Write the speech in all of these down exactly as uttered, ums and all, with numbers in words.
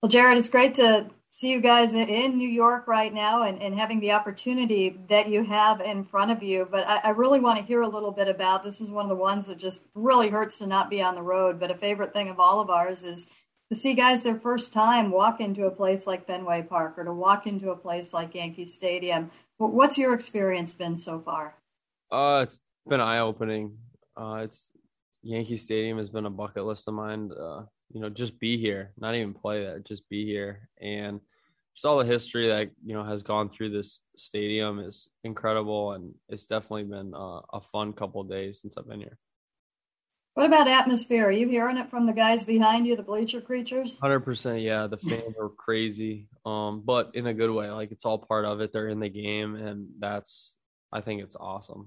Well, Jared, it's great to see you guys in in New York right now and, and having the opportunity that you have in front of you. But I, I really want to hear a little bit about this is one of the ones that just really hurts to not be on the road. But a favorite thing of all of ours is to see guys their first time walk into a place like Fenway Park or to walk into a place like Yankee Stadium. Wh- What's your experience been so far? Uh, it's been eye-opening. Uh, it's Yankee Stadium has been a bucket list of mine. Uh, you know, just be here, not even play there, just be here, and just all the history that you know has gone through this stadium is incredible, and it's definitely been uh, a fun couple of days since I've been here. What about atmosphere? Are you hearing it from the guys behind you, the bleacher creatures? one hundred percent, yeah. The fans are crazy, um, but in a good way. Like it's all part of it. They're in the game, and that's I think it's awesome.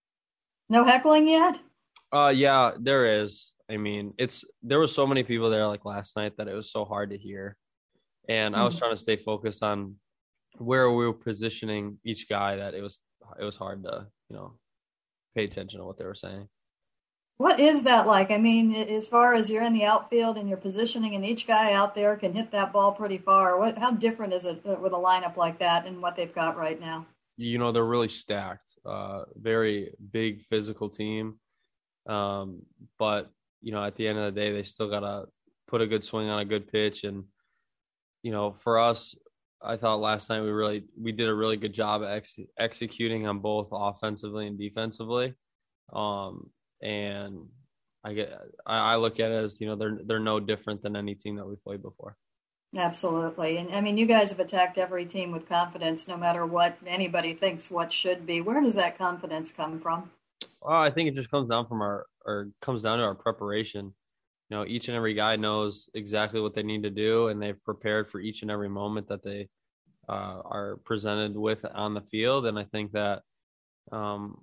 No heckling yet? Uh yeah, there is. I mean, it's there were so many people there like last night that it was so hard to hear. And I was Mhm. trying to stay focused on where we were positioning each guy that it was it was hard to, you know, pay attention to what they were saying. What is that like? I mean, as far as you're in the outfield and you're positioning, and each guy out there can hit that ball pretty far. What, how different is it with a lineup like that and what they've got right now? You know, they're really stacked. Uh very big physical team. Um, but you know, at the end of the day, they still gotta put a good swing on a good pitch. And you know, for us, I thought last night we really we did a really good job ex- executing on both offensively and defensively. Um, and I get I, I look at it as you know they're they're no different than any team that we played before. Absolutely. And I mean, you guys have attacked every team with confidence, no matter what anybody thinks what should be. Where does that confidence come from? Well, I think it just comes down from our or comes down to our preparation. You know, each and every guy knows exactly what they need to do, and they've prepared for each and every moment that they uh, are presented with on the field. And I think that um,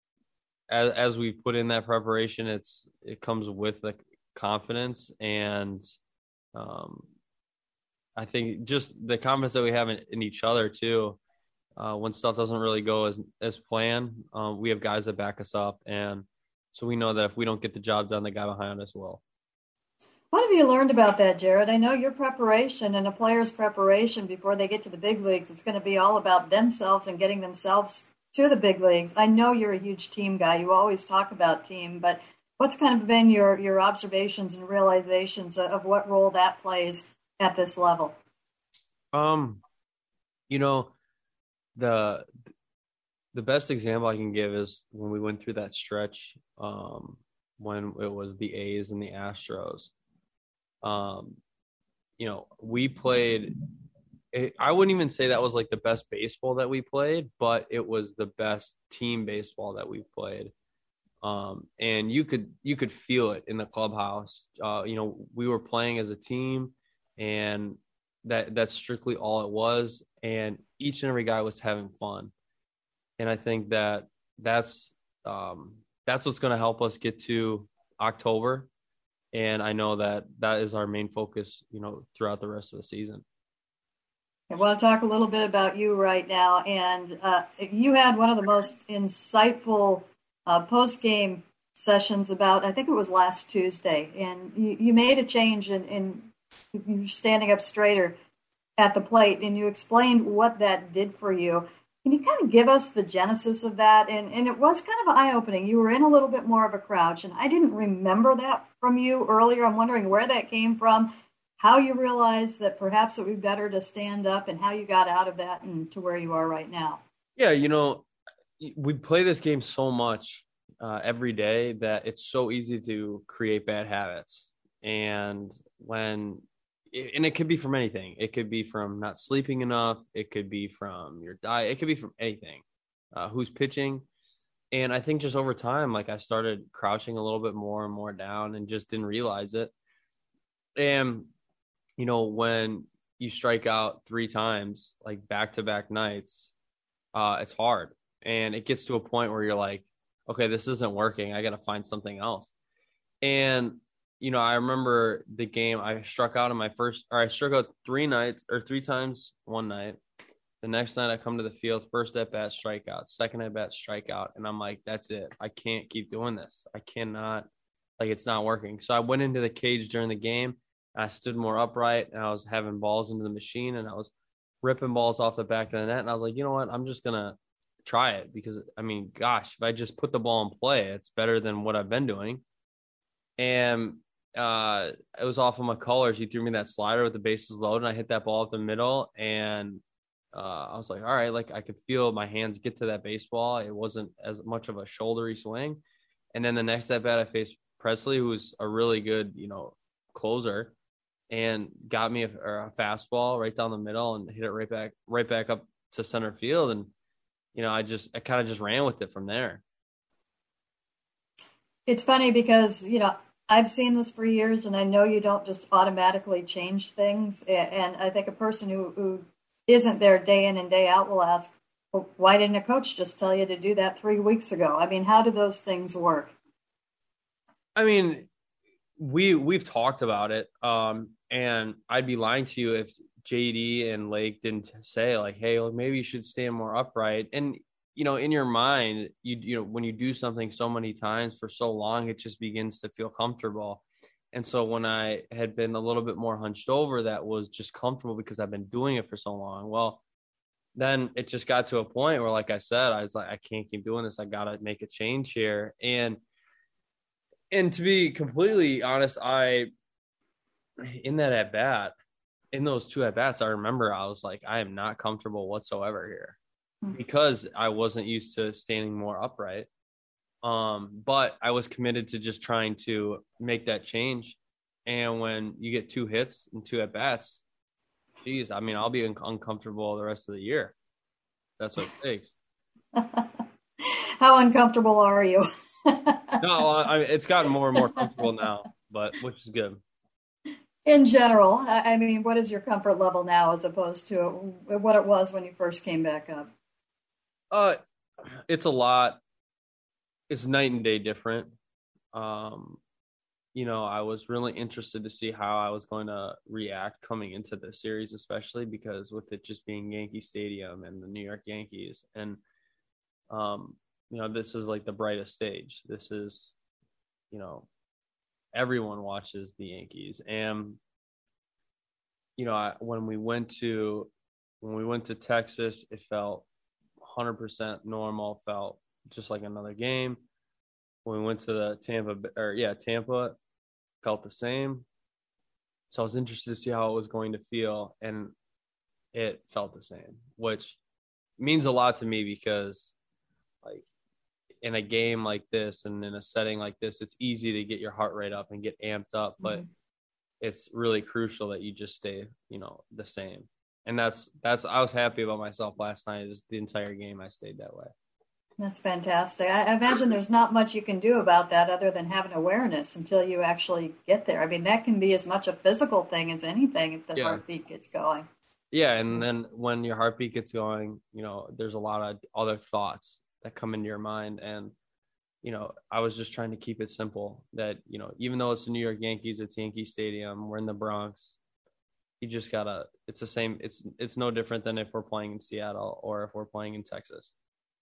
as as we put in that preparation, it's it comes with the confidence and um, I think just the confidence that we have in, in each other too. Uh, when stuff doesn't really go as as planned, um, we have guys that back us up, and so we know that if we don't get the job done, the guy behind us will. What have you learned about that, Jared? I know your preparation and a player's preparation before they get to the big leagues is going to be all about themselves and getting themselves to the big leagues. I know you're a huge team guy. You always talk about team, but what's kind of been your, your observations and realizations of, of what role that plays at this level? Um, you know the the best example I can give is when we went through that stretch, um, when it was the A's and the Astros. Um, you know, we played it, I wouldn't even say that was like the best baseball that we played, but it was the best team baseball that we've played. Um, and you could you could feel it in the clubhouse. Uh, you know, we were playing as a team, and that that's strictly all it was. And each and every guy was having fun. And I think that that's um, that's what's going to help us get to October. And I know that that is our main focus, you know, throughout the rest of the season. I want to talk a little bit about you right now. And uh, you had one of the most insightful uh, post game sessions about, I think it was last Tuesday. And you, you made a change in, in you standing up straighter at the plate, and you explained what that did for you. Can you kind of give us the genesis of that? And, and it was kind of eye opening. You were in a little bit more of a crouch, and I didn't remember that from you earlier. I'm wondering where that came from, how you realized that perhaps it would be better to stand up, and how you got out of that and to where you are right now. Yeah, you know, we play this game so much uh, every day that it's so easy to create bad habits. And when, and it could be from anything. It could be from not sleeping enough. It could be from your diet. It could be from anything. Uh, who's pitching? And I think just over time, like I started crouching a little bit more and more down and just didn't realize it. And, you know, when you strike out three times, like back to back nights, uh, it's hard. And it gets to a point where you're like, okay, this isn't working. I got to find something else. And, you know, I remember the game I struck out in my first, or I struck out three nights or three times one night. The next night I come to the field, first at bat, strikeout, second at bat, strikeout. And I'm like, that's it. I can't keep doing this. I cannot, like, it's not working. So I went into the cage during the game I stood more upright, and I was having balls into the machine, and I was ripping balls off the back of the net. And I was like, you know what? I'm just going to try it because, I mean, gosh, if I just put the ball in play, it's better than what I've been doing. And uh, it was off of McCullers. He threw me that slider with the bases loaded, and I hit that ball up the middle. And uh, I was like, all right, like I could feel my hands get to that baseball. It wasn't as much of a shouldery swing. And then the next at bat, I faced Presley, who's a really good, you know, closer, and got me a, a fastball right down the middle and hit it right back, right back up to center field. And, you know, I just, I kind of just ran with it from there. It's funny because, you know, I've seen this for years and I know you don't just automatically change things. And I think a person who, who isn't there day in and day out will ask, well, why didn't a coach just tell you to do that three weeks ago? I mean, how do those things work? I mean, we, we've talked about it. Um, and I'd be lying to you if J D and Lake didn't say like, hey, well, maybe you should stand more upright. And, you know, in your mind, you you know, when you do something so many times for so long, it just begins to feel comfortable. And so when I had been a little bit more hunched over, that was just comfortable because I've been doing it for so long. Well, then it just got to a point where, like I said, I was like, I can't keep doing this. I got to make a change here. And, and to be completely honest, I, in that at bat, in those two at bats, I remember I was like, I am not comfortable whatsoever here because I wasn't used to standing more upright. Um, but I was committed to just trying to make that change. And when you get two hits and two at bats, geez, I mean, I'll be un- uncomfortable the rest of the year. That's what it takes. How uncomfortable are you? No, I mean, it's gotten more and more comfortable now, but which is good. In general, I mean, what is your comfort level now as opposed to what it was when you first came back up? Uh, it's a lot. It's night and day different. Um, you know, I was really interested to see how I was going to react coming into this series, especially because with it just being Yankee Stadium and the New York Yankees. And, um, you know, this is like the brightest stage. This is, you know, everyone watches the Yankees. And, you know, I, when we went to, when we went to Texas, it felt one hundred percent normal, felt just like another game. When we went to the Tampa, or yeah, Tampa, felt the same. So I was interested to see how it was going to feel, and it felt the same, which means a lot to me because, like, in a game like this and in a setting like this, it's easy to get your heart rate up and get amped up, but mm-hmm. it's really crucial that you just stay, you know, the same. And that's that's I was happy about myself last night. Just the entire game, I stayed that way. That's fantastic. I imagine there's not much you can do about that other than having awareness until you actually get there. I mean, that can be as much a physical thing as anything if the yeah. heartbeat gets going. Yeah, and then when your heartbeat gets going, you know, there's a lot of other thoughts that come into your mind. And, you know, I was just trying to keep it simple that, you know, even though it's the New York Yankees, it's Yankee Stadium, we're in the Bronx. You just gotta, it's the same. It's, it's no different than if we're playing in Seattle or if we're playing in Texas.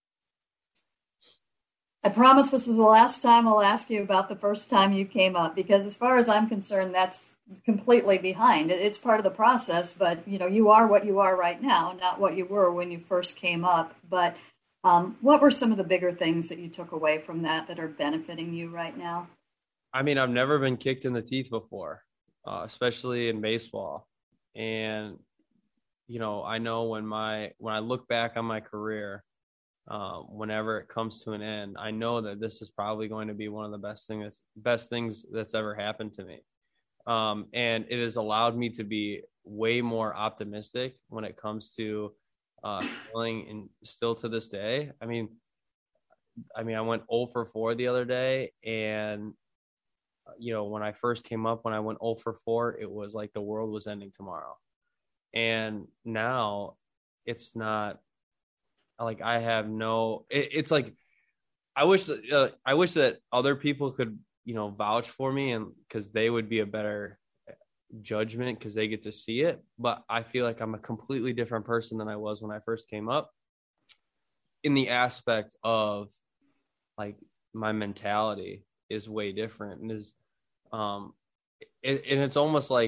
I promise this is the last time I'll ask you about the first time you came up, because as far as I'm concerned, that's completely behind. It's part of the process, but, you know, you are what you are right now, not what you were when you first came up. But um, what were some of the bigger things that you took away from that that are benefiting you right now? I mean, I've never been kicked in the teeth before, uh, especially in baseball. And, you know, I know when my, when I look back on my career, Um, whenever it comes to an end, I know that this is probably going to be one of the best thing that's best things that's ever happened to me. Um, and it has allowed me to be way more optimistic when it comes to uh, feeling, and still to this day. I mean, I mean, I went oh for four the other day, and you know, when I first came up, when I went oh for four, it was like the world was ending tomorrow. And now it's not. Like I have no, it, it's like, I wish that, uh, I wish that other people could, you know, vouch for me, and cause they would be a better judgment cause they get to see it. But I feel like I'm a completely different person than I was when I first came up, in the aspect of like my mentality is way different, and is, um, it, and it's almost like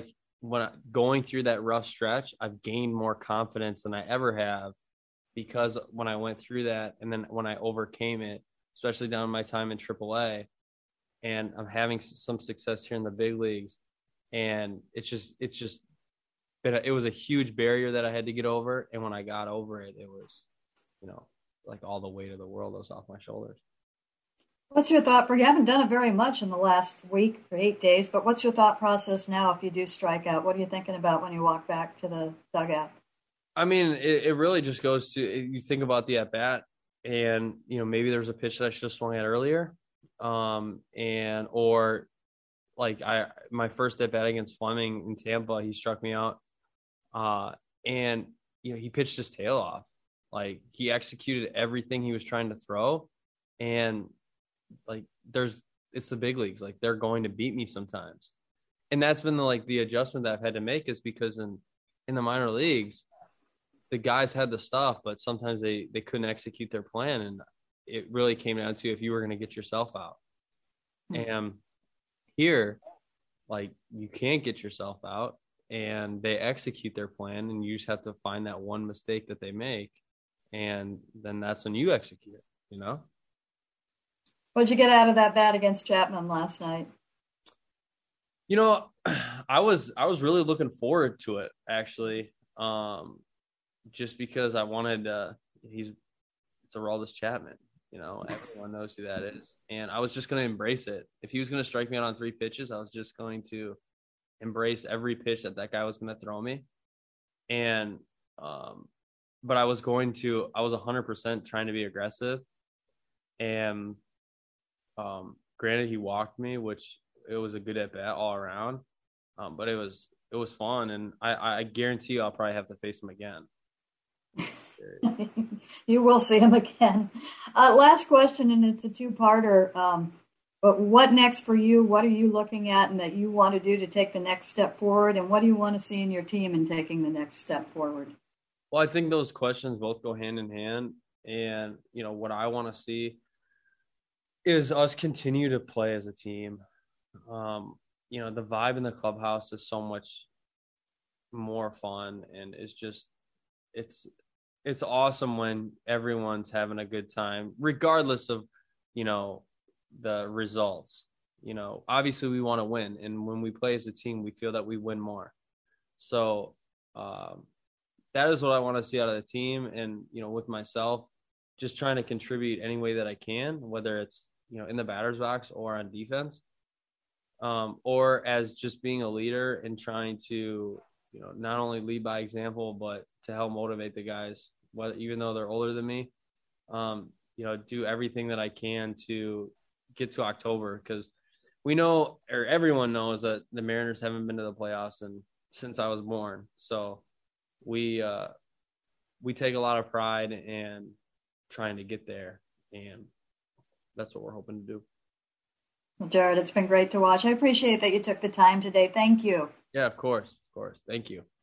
when I, going through that rough stretch, I've gained more confidence than I ever have, because when I went through that, and then when I overcame it, especially down my time in triple A, and I'm having some success here in the big leagues, and it's just it's just been a, it was a huge barrier that I had to get over, and when I got over it, it was, you know, like all the weight of the world was off my shoulders. What's your thought? For you haven't done it very much in the last week or eight days, but what's your thought process now if you do strike out? What are you thinking about when you walk back to the dugout? I mean, it, it really just goes to, you think about the at bat, and you know, maybe there was a pitch that I should have swung at earlier, um, and or like I my first at bat against Fleming in Tampa, he struck me out, uh, and you know, he pitched his tail off. Like, he executed everything he was trying to throw, and like there's it's the big leagues, like they're going to beat me sometimes, and that's been the like the adjustment that I've had to make, is because in in the minor leagues, the guys had the stuff, but sometimes they they couldn't execute their plan, and it really came down to if you were going to get yourself out. Mm-hmm. And here, like, you can't get yourself out, and they execute their plan, and you just have to find that one mistake that they make, and then that's when you execute it, you know? What'd you get out of that bat against Chapman last night? You know, I was I was really looking forward to it, actually, um, just because I wanted uh, he's it's Aroldis Chapman, you know, everyone knows who that is, and I was just going to embrace it. If he was going to strike me out on three pitches, I was just going to embrace every pitch that that guy was going to throw me, and um, but I was going to I was one hundred percent trying to be aggressive, and um, granted, he walked me, which it was a good at bat all around, um, but it was it was fun, and I, I guarantee you I'll probably have to face him again. You will see him again. Uh, last question, and it's a two-parter. Um, but what next for you? What are you looking at and that you want to do to take the next step forward? And what do you want to see in your team in taking the next step forward? Well, I think those questions both go hand in hand. And, you know, what I want to see is us continue to play as a team. Um, you know, the vibe in the clubhouse is so much more fun, and it's just, it's, it's awesome when everyone's having a good time, regardless of, you know, the results. You know, obviously we want to win, and when we play as a team, we feel that we win more. So um, that is what I want to see out of the team. And, you know, with myself, just trying to contribute any way that I can, whether it's, you know, in the batter's box or on defense, um, or as just being a leader and trying to, you know, not only lead by example, but to help motivate the guys, whether, even though they're older than me, um, you know, do everything that I can to get to October, because we know, or everyone knows, that the Mariners haven't been to the playoffs and since I was born. So we, uh, we take a lot of pride in trying to get there, and that's what we're hoping to do. Well, Jared, it's been great to watch. I appreciate that you took the time today. Thank you. Yeah, of course. Of course. Thank you.